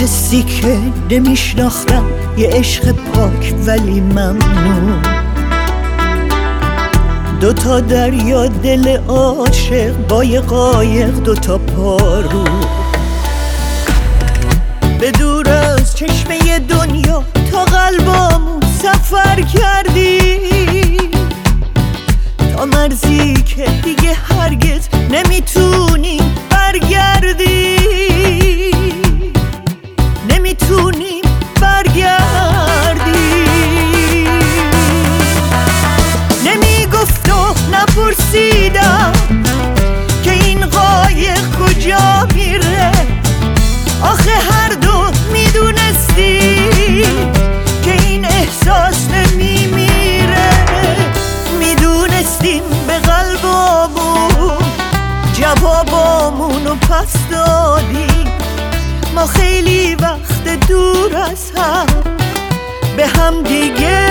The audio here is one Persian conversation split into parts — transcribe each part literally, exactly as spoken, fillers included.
حسی که نمیشناختم، یه عشق پاک ولی ممنون. دوتا دریا دل عاشق با یه قایق دوتا پارو، به دور از چشمه دنیا تا قلبامون سفر کردی، تا مرزی که دیگه هرگز نمیتونی برگردی، نمیتونی برگردی. نمیگفت و نپرسیدم که این قایق کجا میره، آخه هر دو میدونستی که این احساس نمیمیره. میدونستیم به قلبامون جوابامونو پس دادیم، ما خیلی وقت دور از هم به هم دیگه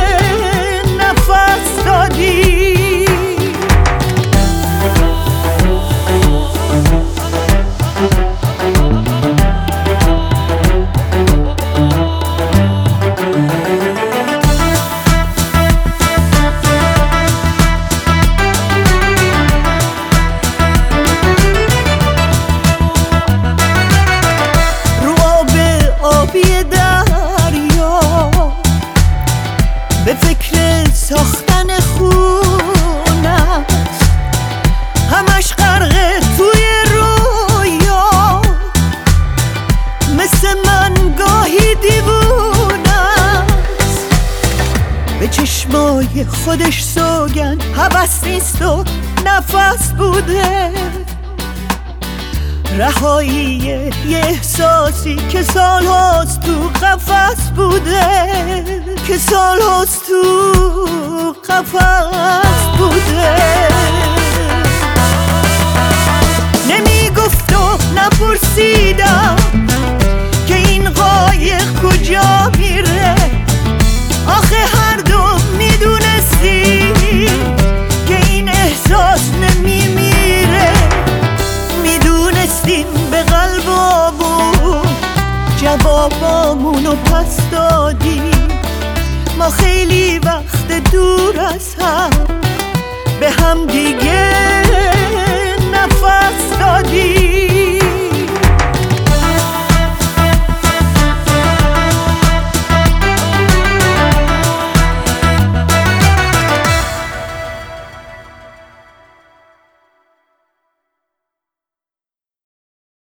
نفس دادیم. به فکر ساختن خونه همش غرقه توی رویا، مثل من گاهی دیوونه است، به چشمای خودش سوگن هوس نیست و نفس بوده. رهایی یه احساسی که سال هاست تو قفس بوده، که سال هاست تو قفس بوده. نمیگفت و نپرسیدم که این قایق کجا میره، آخه هر دو میدونستی که این احساس نمیمیره. میدونستیم به قلبامون جوابامونو پس دادیم، ما خیلی وقت دور از هم به هم دیگه نفس دادیم.